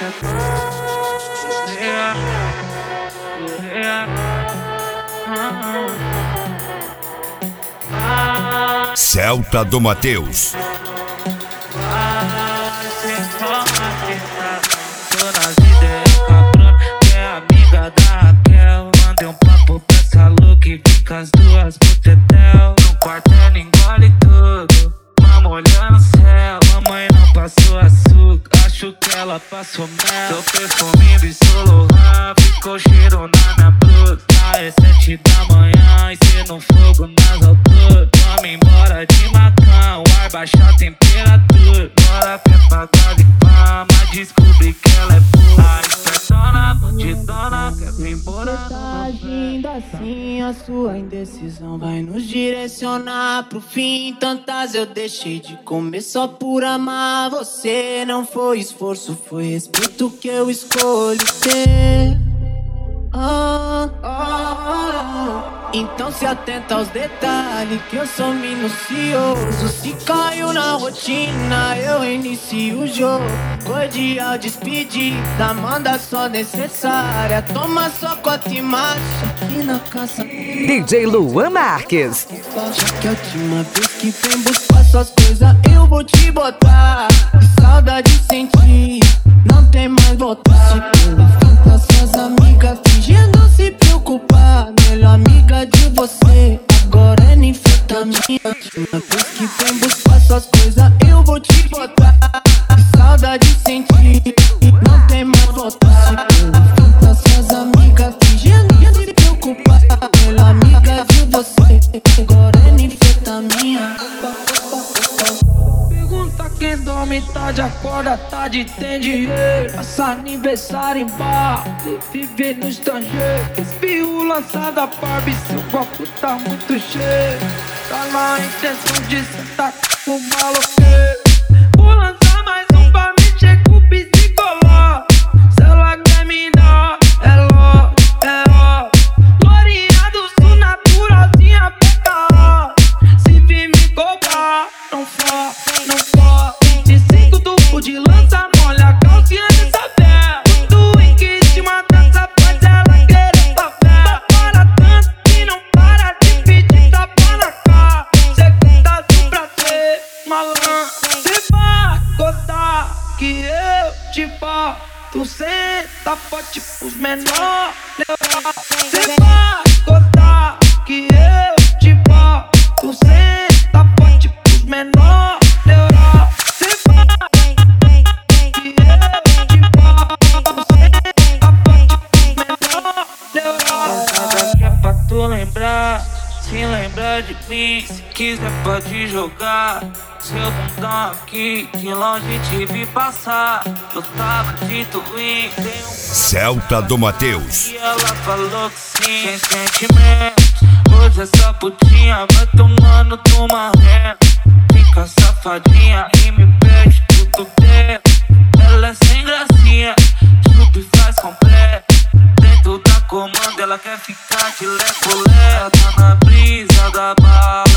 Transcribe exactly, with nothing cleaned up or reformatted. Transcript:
Celta do Mateus. Tô nas ideias cabrão, que é amiga da Raquel. Mandei um papo pra essa louca e fica as duas pro tetel. No quarto ela engole tudo, mama olhando o céu. Mamãe não passou açúcar, acho que ela passou mel. Seu perfume bisolou, ficou cheiro na minha bruta. É sete da manhã e cê no fogo nas alturas. Vamos embora de macão, ar baixa a temperatura. Bora que é pagar de fama, descobri que ela é boa. Espertona, bandidona, quer vir embora. Tá agindo assim, a sua indecisão vai nos direcionar pro fim. Tantas eu deixei de comer só por amar você. Não foi esforço, foi respeito que eu escolhi ter. Ah, ah, ah. Então se atenta aos detalhes que eu sou minucioso. Se caiu na rotina, eu inicio o jogo. Cordial despedida, manda só necessária. Toma sua cota e marcha e na caça. D J Luan Marques. Já que a última vez que vem buscar suas coisas, eu vou te botar. Saudade sentir, não tem mais voltar. Suas amigas fingindo se preocupar. Melhor amiga de você, agora é ninfetamina. Uma vez que vem buscar suas coisas, eu vou te botar. Saudade sentir, não tem mais voltar. Suas amigas fingindo se preocupar. Melhor amiga de você, agora é ninfetamina. Pergunta quem dorme tarde, acorda tarde, tem dinheiro. Passa aniversário em bar, vive no estrangeiro. Espirro lançado a Barbie, seu copo tá muito cheio. Tá na intenção de sentar com o maloqueiro. Vou lançar mais um pra mexer com o psicoló. Se ela quer me dar, é ló, é ó. Glorinha do sul, naturalzinha, pega ó. Se vir me cobrar, não for, não for. De cinco tubo de lança, molha a calcinha dessa pé. Tudo em que te mata, essa faz ela querer papel. Para tanto e não para de pedir tapa na cara. Cê tá assim pra ser malandro. Cê vai gostar que eu te boto. Senta forte pros menores. Cê vai gostar que eu te boto. Senta forte pros menores. Lembrar, se lembrar de mim, se quiser pode jogar seu bundão aqui, de longe te vi passar. Eu tava de twin, tem um Celta do Mateus. e ela falou que sim, sem sentimento. Hoje essa putinha vai tomando toma ré. Fica safadinha e me pede tudo dentro. Ela é sem gracinha, chupa e faz completo. Dentro da comanda ela quer ficar de lé-colé. Tá na brisa da bala,